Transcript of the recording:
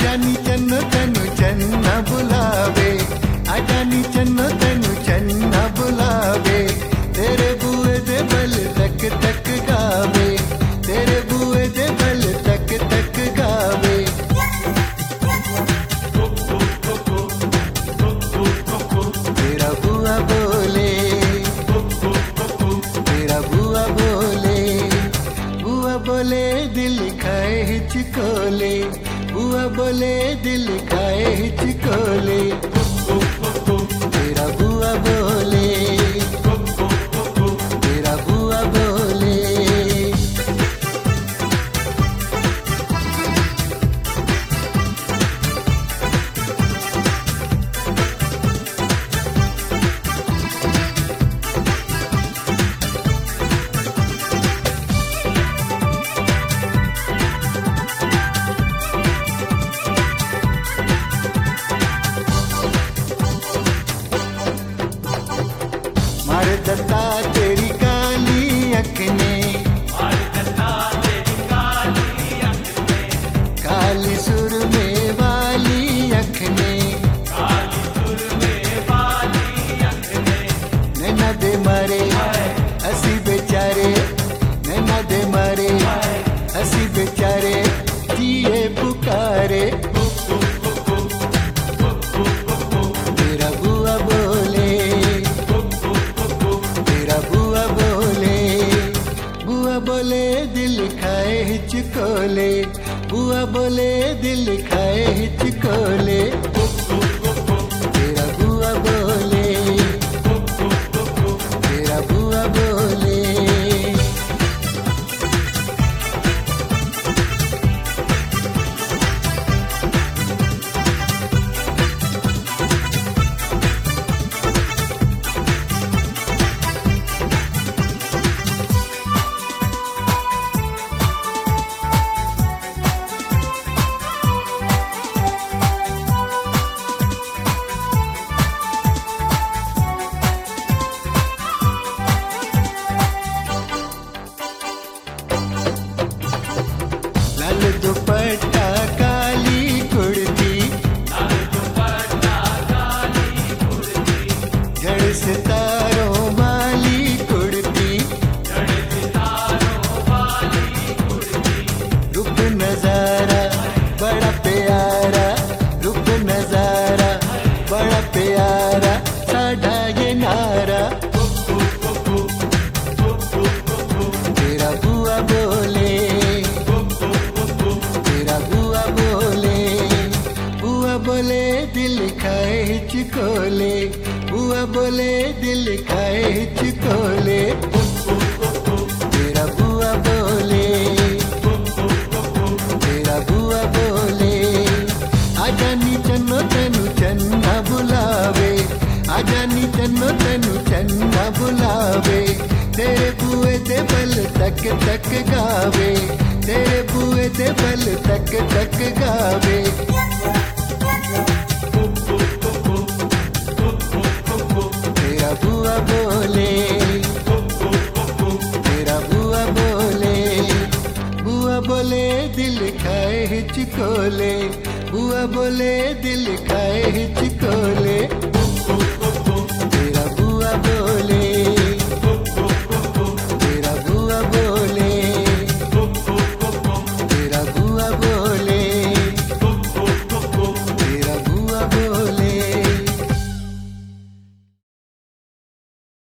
आजानी चन्नो तेनू चन्ना बुलावे, आजानी चन्नो तेनू चन्ना बुलावे, तेरे बुए दे बल तक तक गावे, तेरे बुए दे बल तक तक गावे। तेरा बुआ बोले, तेरा बुआ बोले, बुआ बोले दिल खाए हिचकोले, बुआ बोले दिल खाए हिचकोले। तेरा बुआ बोले, तेरा बुआ बोले। मारे दत्ता तेरी काली अख ने, काली सुरमे वाली अख ने, नैना दे मारे असी बेचारे, नैना दे मारे असी बेचारे, जिए पुकारे। तेरा बुआ बोले, तेरा बुआ बोले, बुआ बोले दिल खाए हिचकोले, बुआ बोले दिल खाए हिचकोले। तेरा बुआ बोले, तेरा बुआ बोले। लाल दुपट्टा काली कुर्ती, जड़ सितारों वाली कुर्ती, रूप नजारा बड़ा प्यारा, रूप नजारा बड़ा प्यारा, साढ़ा ये नारा। तेरा बुआ बोले, तेरा बुआ बोले, बुआ बोले दिल खाए हिचकोले, बुआ बोले दिल खाए हिचकोले। तेरा बुआ बोले, तेरा बुआ बोले, आजानी चन्नो तेनू चन्ना बुलावे, आजानी चन्नो तेनू चन्ना बुलावे, तेरे बुए दे बल तक तक गावे, तेरे बुए दे बल तक तक गावे। तेरा बुआ बोले, तेरा बुआ बोले, बुआ बोले दिल खाए हिचकोले, बुआ बोले दिल खाए हिचकोले।